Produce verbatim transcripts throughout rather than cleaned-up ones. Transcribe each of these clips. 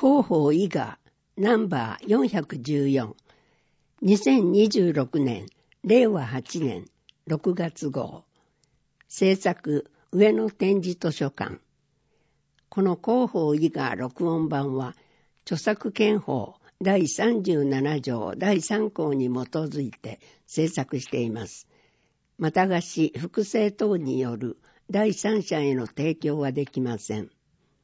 広報伊賀ナンバーよんひゃくじゅうよん、にせんにじゅうろくねんれいわはちねんろくがつ号、制作上野展示図書館。この広報伊賀録音版は著作権法だいさんじゅうななじょうだいさんこうに基づいて制作しています。また貸し、複製等による第三者への提供はできません。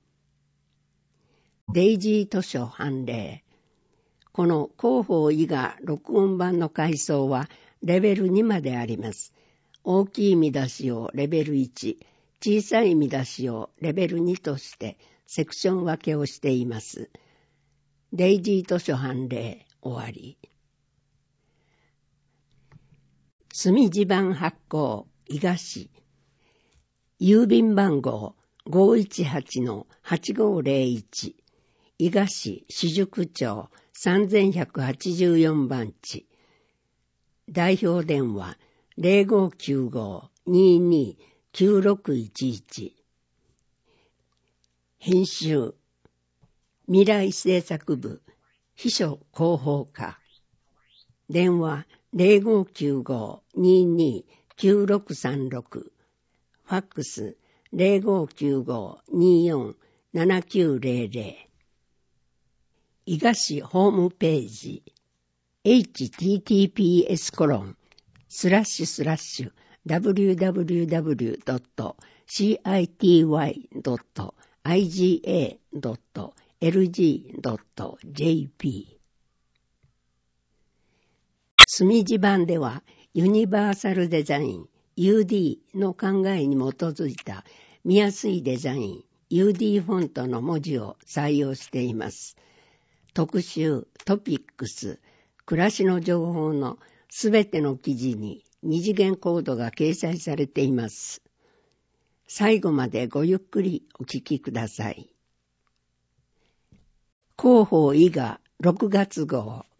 デイジー図書判例。この広報伊賀録音版の階層はレベルにまであります。大きい見出しをレベルいち、小さい見出しをレベルにとしてセクション分けをしています。デイジー図書判例終わり。墨地版発行伊賀市。郵便番号 ごーいちはちのはちごーぜろいち、伊賀市紫宿町さんぜんひゃくはちじゅうよんばん地。代表電話 ゼロごーきゅうごーにーにーきゅうろくいちいち。編集未来制作部秘書広報課。電話 ゼロごーきゅうごーにーにーきゅうろくさんろく。ファックス ゼロごーきゅうごーにーよんななきゅうぜろぜろ。伊賀市ホームページ エイチティーティーピーエスコロンスラッシュスラッシュダブリューダブリューダブリュードットシーアイティーワイドットアイジーエードットエルジードットジェーピー。墨地版ではユニバーサルデザイン ユーディー の考えに基づいた見やすいデザイン ユーディー フォントの文字を採用しています。特集、トピックス、暮らしの情報のすべての記事に二次元コードが掲載されています。最後までごゆっくりお聞きください。広報伊賀ろくがつ号